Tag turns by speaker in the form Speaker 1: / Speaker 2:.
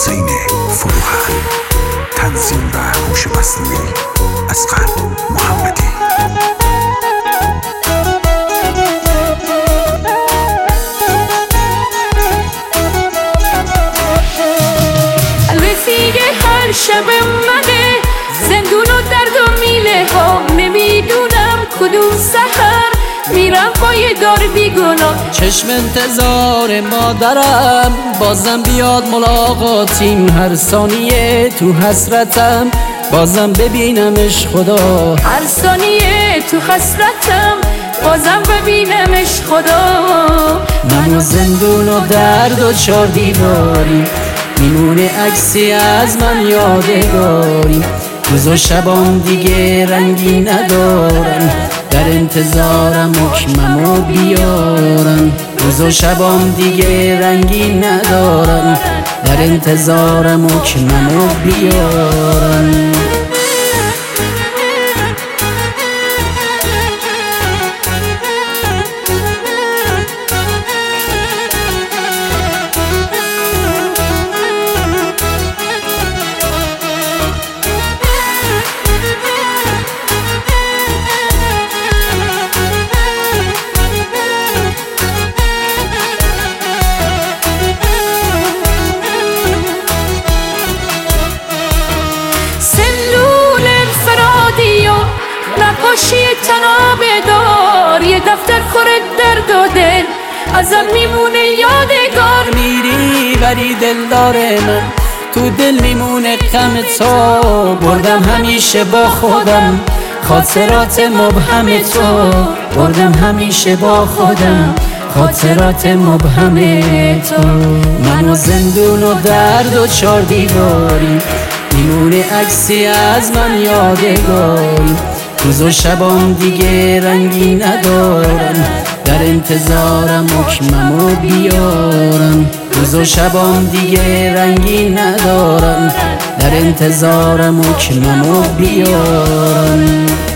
Speaker 1: حسین فروهر، تنظیم و هوش مصنوعی اصغر محمدی.
Speaker 2: رفیق هر شب منه، زندون و درد و میله ها، نمیدونم کدوم سحر میرم پای دار بیگناه.
Speaker 3: چشم انتظار مادرم بازم بیاد ملاقاتیم، هر ثانیه تو حسرتم بازم ببینمش خدا،
Speaker 2: هر ثانیه تو حسرتم بازم ببینمش خدا.
Speaker 3: من و زندون و درد و چار دیواری، میمونه عکسی از من یادگاری. روز و شبام دیگه رنگی ندارن، در انتظارم حکممو بیارن. روز و شبام دیگه رنگی ندارن، در انتظارم حکممو بیارن.
Speaker 2: نقاشی تنابه دار، یه دفتر پر درد و دل ازم میمونه یادگار.
Speaker 3: میری ولی دلدار من تو دل میمونه غم تو، بردم همیشه با خودم خاطرات مبهم تو، بردم همیشه با خودم خاطرات مبهم تو. من و زندون و درد و چار دیواری، میمونه عکسی از من یادگاری. روز و شبام دیگه رنگی ندارن، در انتظارم حکممو بیارن. روز و شبام دیگه رنگی ندارن، در انتظارم حکممو بیارن.